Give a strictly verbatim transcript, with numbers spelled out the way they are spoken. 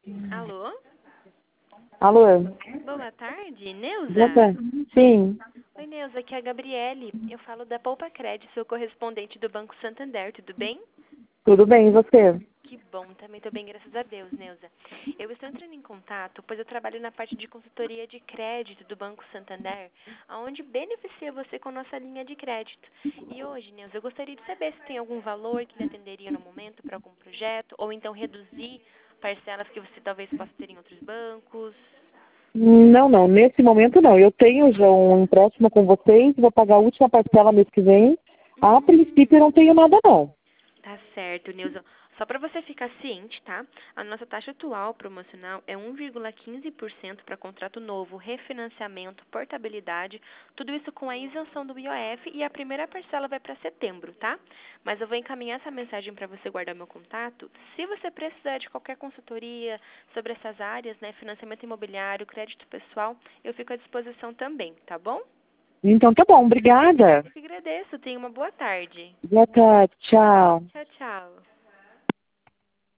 Alô? Alô? Boa tarde, Boa Neuza? tarde. Sim, Oi, Neuza, aqui é a Gabriele. Eu falo da Poupa Crédito, sou correspondente do Banco Santander, tudo bem? tudo bem, e você? Que bom, também estou bem, graças a Deus, Neuza. Eu estou entrando em contato, pois eu trabalho na parte de consultoria de crédito do Banco Santander, onde beneficia você com nossa linha de crédito. E hoje, Neuza, eu gostaria de saber se tem algum valor que lhe atenderia no momento para algum projeto, ou então reduzir parcelas que você talvez possa ter em outros bancos. Não, não, nesse momento não. Eu tenho já um empréstimo com vocês, vou pagar a última parcela mês que vem. A princípio eu Hum. não tenho nada não. Tá certo, Nilson. Só para você ficar ciente, tá? A nossa taxa atual promocional é um vírgula quinze por cento para contrato novo, refinanciamento, portabilidade, tudo isso com a isenção do I O F e a primeira parcela vai para setembro, tá? Mas eu vou encaminhar essa mensagem para você guardar meu contato. Se você precisar de qualquer consultoria sobre essas áreas, né, financiamento imobiliário, crédito pessoal, eu fico à disposição também, tá bom? Então tá bom, obrigada. Eu que agradeço. Tenha uma boa tarde. Boa tarde, tchau. Tchau, tchau.